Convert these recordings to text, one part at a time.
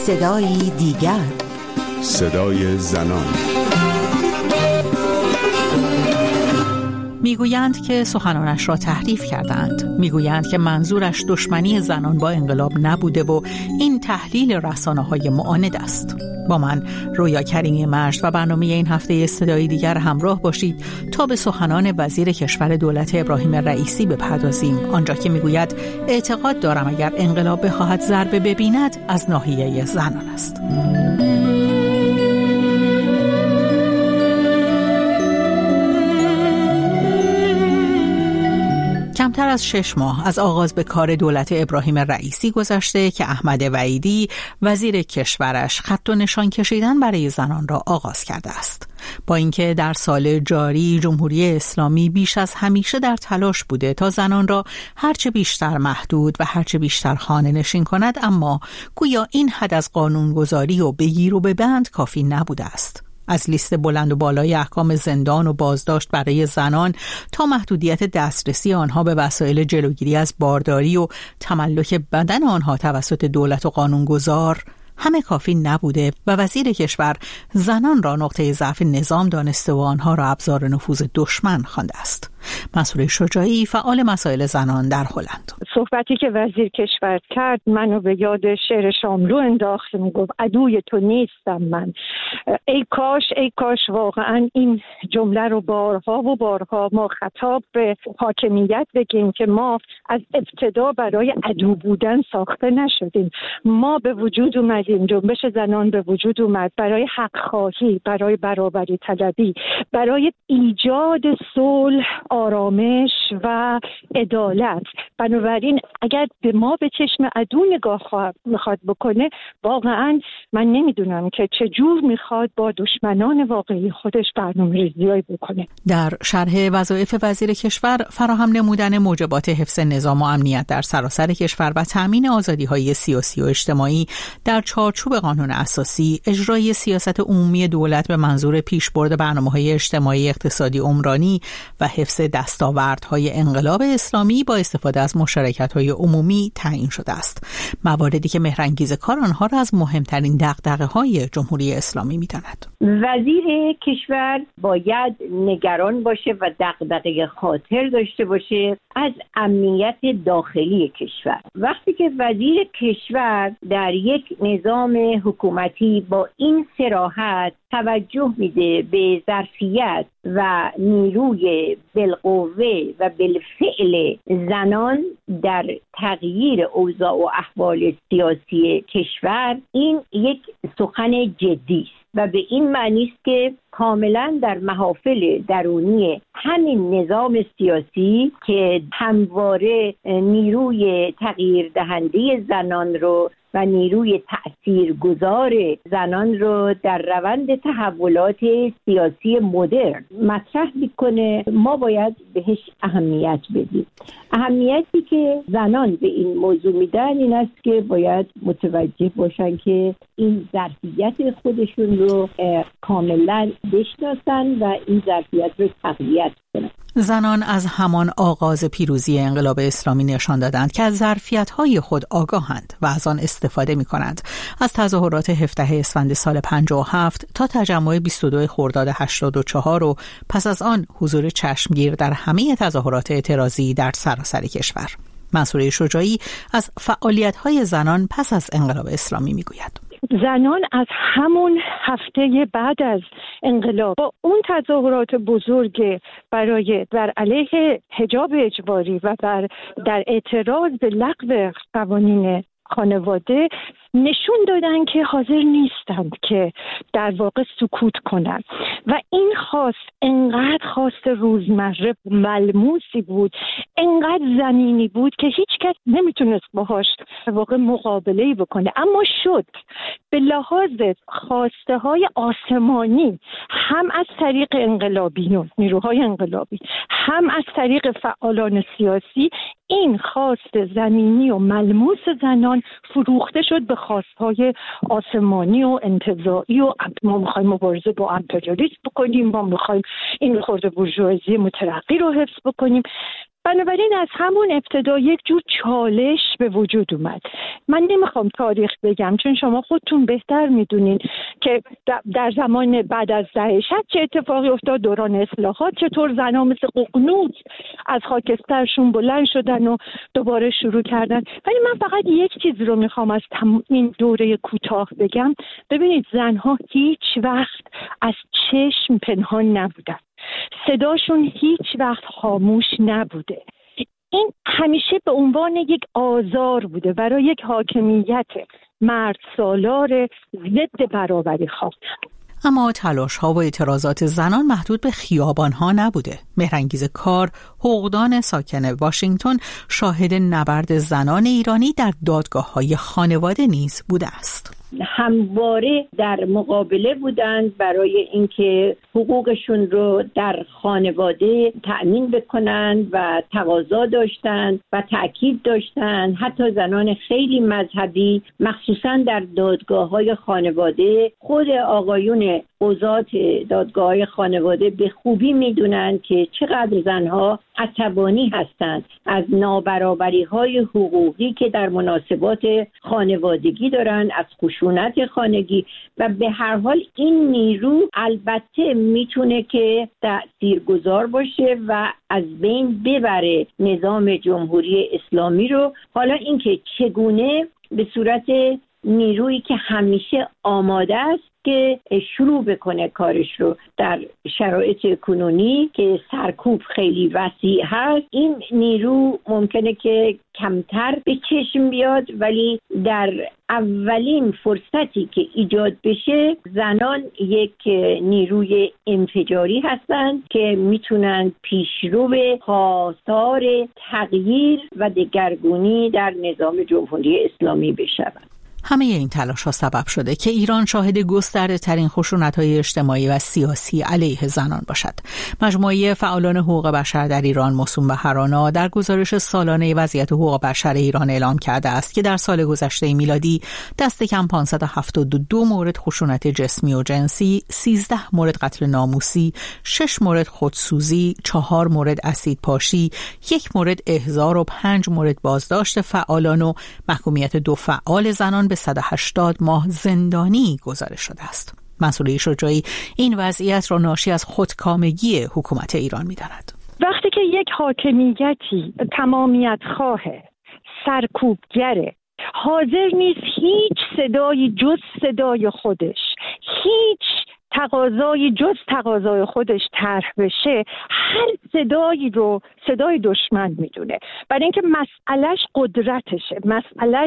صدای دیگر، صدای زنان. میگویند که سخنانش را تحریف کردند. میگویند که منظورش دشمنی زنان با انقلاب نبوده و این تحلیل رسانه‌های معاند است. با من رویا کریمی مجد و برنامه این هفته صدای دیگر همراه باشید تا به سخنان وزیر کشور دولت ابراهیم رئیسی بپردازیم، آنجا که میگوید اعتقاد دارم اگر انقلاب بخواهد ضربه ببیند از ناحیه زنان است. کمتر از 6 ماه از آغاز به کار دولت ابراهیم رئیسی گذشته که احمد وحیدی وزیر کشورش خط و نشان کشیدن برای زنان را آغاز کرده است. با اینکه در سال جاری جمهوری اسلامی بیش از همیشه در تلاش بوده تا زنان را هرچه بیشتر محدود و هرچه بیشتر خانه نشین کند، اما گویا این حد از قانونگذاری و بگیر و ببند کافی نبوده است. از لیست بلند و بالای احکام زندان و بازداشت برای زنان تا محدودیت دسترسی آنها به وسایل جلوگیری از بارداری و تملک بدن آنها توسط دولت و قانونگذار، همه کافی نبوده و وزیر کشور زنان را نقطه ضعف نظام دانسته و آنها را ابزار نفوذ دشمن خوانده است. مسئول شجاعی، فعال مسائل زنان در هلند: صحبتی که وزیر کشور کرد منو به یاد شعر شاملو انداخت. میگفت عدوی تو نیستم من. ای کاش واقعا این جمله رو بارها و بارها ما خطاب به حاکمیت بگیم که ما از ابتدا برای عدو بودن ساخته نشدیم. ما به وجود اومدیم، جنبش زنان به وجود اومد برای حق خواهی، برای برابری طلبی، برای ایجاد صلح، آرامش و عدالت. بنابراین اگر به ما به چشم عدو نگاه میخواد بکنه، واقعا من نمیدونم که چجور میخواد با دشمنان واقعی خودش برنامه‌ریزی‌ای بکنه. در شرح وظایف وزیر کشور فراهم نمودن موجبات حفظ نظام و امنیت در سراسر کشور و تامین آزادی‌های سیاسی و اجتماعی در چارچوب قانون اساسی، اجرای سیاست عمومی دولت به منظور پیشبرد برنامه‌های اجتماعی، اقتصادی، عمرانی و حفظ دستاوردهای انقلاب اسلامی با استفاده از مشارکت‌های عمومی تعیین شده است. مواردی که مهرانگیز کار آنها را از مهمترین دغدغه‌های جمهوری اسلامی می‌داند. وزیر کشور باید نگران باشه و دغدغه خاطر داشته باشه از امنیت داخلی کشور. وقتی که وزیر کشور در یک نظام حکومتی با این صراحت توجه میده به ظرفیت و نیروی بالقوه و بالفعل زنان در تغییر اوضاع و احوال سیاسی کشور، این یک سخن جدی است و به این معنی است که کاملا در محافل درونی همین نظام سیاسی که همواره نیروی تغییر دهنده زنان رو و نیروی تأثیرگذار زنان رو در روند تحولات سیاسی مدرن مطرح میکنه، ما باید بهش اهمیت بدیم. اهمیتی که زنان به این موضوع میدن این است که باید متوجه باشن که این ظرفیت خودشون رو کاملا بشناسن و این ظرفیت رو تقویت کنن. زنان از همان آغاز پیروزی انقلاب اسلامی نشان دادند که از ظرفیت‌های خود آگاهند و از آن استفاده می‌کنند. از تظاهرات 17 اسفند سال 57 تا تجمع 22 خرداد 84 و پس از آن حضور چشمگیر در همه تظاهرات اعتراضی در سراسر کشور. منصوره شجاعی از فعالیت‌های زنان پس از انقلاب اسلامی می‌گوید: زنان از همون هفته بعد از انقلاب با اون تظاهرات بزرگ بر علیه حجاب اجباری و در اعتراض به لغو قوانین خانواده نشون دادن که حاضر نیستند که در واقع سکوت کنند و این انقدر خواست روزمره ملموسی بود، انقدر زمینی بود که هیچ کس نمیتونست باهاش در واقع مقابله‌ای بکنه، اما شد. به لحاظ خواسته های آسمانی هم از طریق انقلابیون، نیروهای انقلابی، هم از طریق فعالان سیاسی، این خواست زمینی و ملموس زنان فروخته شد به خواستهای آسمانی و انتزاعی و ما میخوایم مبارزه با امپریالیسم بکنیم، ما میخوایم این خرده بورژوازی مترقی رو حفظ بکنیم. بنابراین از همون ابتدا یک جور چالش به وجود اومد. من نمیخوام تاریخ بگم چون شما خودتون بهتر میدونین که در زمان بعد از دهه 60 چه اتفاقی افتاد، دوران اصلاحات، چطور زنها مثل ققنوس از خاکسترشون بلند شدن و دوباره شروع کردن. ولی من فقط یک چیز رو میخوام از این دوره کوتاه بگم. ببینید زنها هیچ وقت از چشم پنهان نبودن، صداشون هیچ وقت خاموش نبوده. این همیشه به عنوان یک آزار بوده برای یک حاکمیت مرد سالار ضد برابری خواه. اما تلاش‌ها و اعتراضات زنان محدود به خیابان‌ها نبوده. مهرانگیز کار، حقوقدان ساکن واشنگتن، شاهد نبرد زنان ایرانی در دادگاه‌های خانواده نیز بوده است. همواره در مقابله بودند برای اینکه حقوقشون رو در خانواده تأمین بکنند و تقاضا داشتند و تأکید داشتند. حتی زنان خیلی مذهبی مخصوصا در دادگاه‌های خانواده، خود آقایون قضات دادگاه‌های خانواده به خوبی می‌دونند که چقدر زنها عصبانی هستند از نابرابری‌های حقوقی که در مناسبات خانوادگی دارند، از خشونت خانگی، و به هر حال این نیرو البته میتونه که تاثیرگذار باشه و از بین ببره نظام جمهوری اسلامی رو. حالا اینکه چگونه به صورت نیرویی که همیشه آماده است که شروع بکنه کارش رو در شرایط کنونی که سرکوب خیلی وسیع هست، این نیرو ممکنه که کمتر به چشم بیاد، ولی در اولین فرصتی که ایجاد بشه زنان یک نیروی انفجاری هستند که میتونن پیشرو خواستار تغییر و دگرگونی در نظام جمهوری اسلامی بشوند. همه این تلاش‌ها سبب شده که ایران شاهد گسترده‌ترین خشونت‌های اجتماعی و سیاسی علیه زنان باشد. مجموعه فعالان حقوق بشر در ایران موسوم به هرانا در گزارش سالانه وضعیت حقوق بشر ایران اعلام کرده است که در سال گذشته میلادی دست کم 572 مورد خشونت جسمی و جنسی، 13 مورد قتل ناموسی، 6 مورد خودسوزی، 4 مورد اسیدپاشی، 1 مورد احضار و 5 مورد بازداشت فعالان و محکومیت 2 فعال زنان به 180 ماه زندانی گزارش شده است. منصوره شجاعی این وضعیت را ناشی از خودکامگی حکومت ایران می‌داند. وقتی که یک حاکمیتی تمامیت خواه، سرکوبگره، حاضر نیست هیچ صدایی جز صدای خودش، هیچ تقاضای جز تقاضای خودش طرح بشه، هر صدایی رو صدای دشمن میدونه. برای اینکه مسئلهش قدرتشه، مسئلهش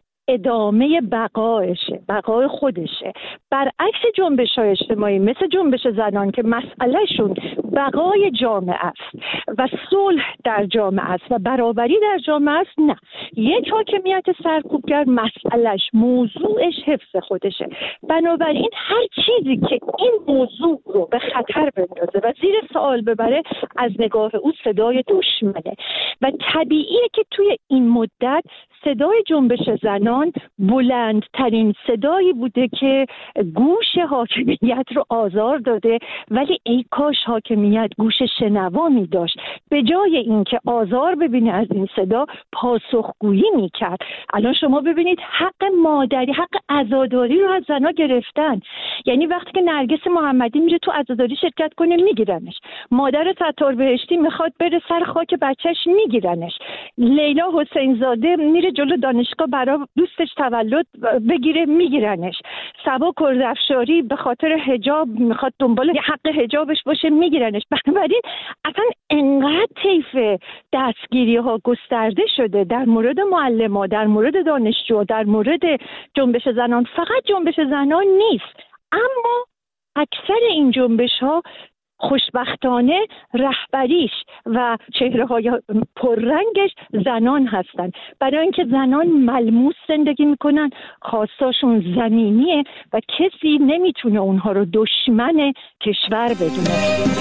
ادامه بقایشه، بقای خودشه. برعکس جنبش‌های اجتماعی مثل جنبش زنان که مسئلهشون بقای جامعه است و صلح در جامعه است و برابری در جامعه است، نه، یک حاکمیت سرکوبگر مسئلهش، موضوعش حفظ خودشه. بنابراین هر چیزی که این موضوع رو به خطر بندازه و زیر سوال ببره از نگاه او صدای دشمنه و طبیعیه که توی این مدت صدای جنبش زنان بلندترین صدایی بوده که گوش حاکمیت رو آزار داده، ولی ای کاش حاکمیت گوش شنوا می داشت، به جای اینکه آزار ببینه از این صدا پاسخگویی می کرد. الان شما ببینید حق مادری، حق عزاداری رو از زنها گرفتن. یعنی وقتی که نرگس محمدی میره تو عزاداری شرکت کنه میگیرنش، مادر ستار بهشتی میخواد بره سر خاک بچهش میگیرنش، لیلا حسین زاده میره جلو دانشگاه برای دوستش تولد بگیره میگیرنش، صبا کردافشاری به خاطر حجاب میخواد دنبال حق حجابش باشه میگیرنش. بنابراین اصلا انقدر طیف دستگیری ها گسترده شده در مورد معلم‌ها، در مورد دانشجو، در مورد جنبش زنان. فقط جنبش زنان نیست، اما اکثر این جنبش ها خوشبختانه رهبریش و چهره‌های پررنگش زنان هستن، برای اینکه زنان ملموس زندگی میکنن، خواستاشون زمینیه و کسی نمیتونه اونها رو دشمن کشور بدونه.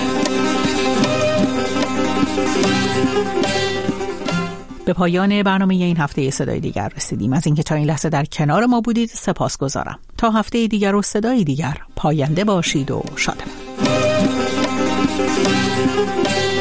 به پایان برنامه این هفته صدای دیگر رسیدیم. از اینکه تا این لحظه در کنار ما بودید سپاسگزارم. تا هفته دیگر و صدای دیگر، پاینده باشید و شادمان.